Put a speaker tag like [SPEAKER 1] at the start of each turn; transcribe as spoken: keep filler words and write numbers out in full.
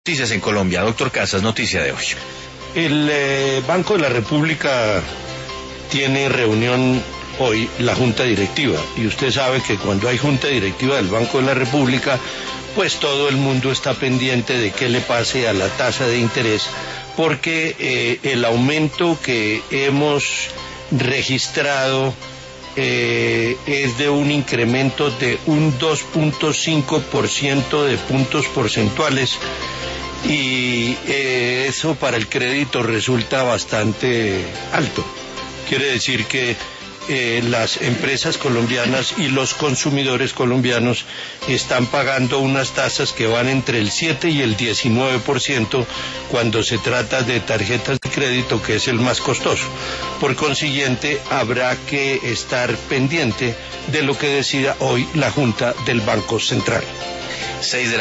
[SPEAKER 1] Noticias en Colombia. Doctor Casas, noticia de hoy.
[SPEAKER 2] El eh, Banco de la República tiene reunión hoy, la Junta Directiva, y usted sabe que cuando hay Junta Directiva del Banco de la República, pues todo el mundo está pendiente de qué le pase a la tasa de interés, porque eh, el aumento que hemos registrado eh, es de un incremento de un dos punto cinco por ciento de puntos porcentuales, y eh, eso para el crédito resulta bastante alto. Quiere decir que eh, las empresas colombianas y los consumidores colombianos están pagando unas tasas que van entre el siete y el diecinueve por ciento cuando se trata de tarjetas de crédito, que es el más costoso. Por consiguiente, habrá que estar pendiente de lo que decida hoy la Junta del Banco Central.
[SPEAKER 1] Seis de la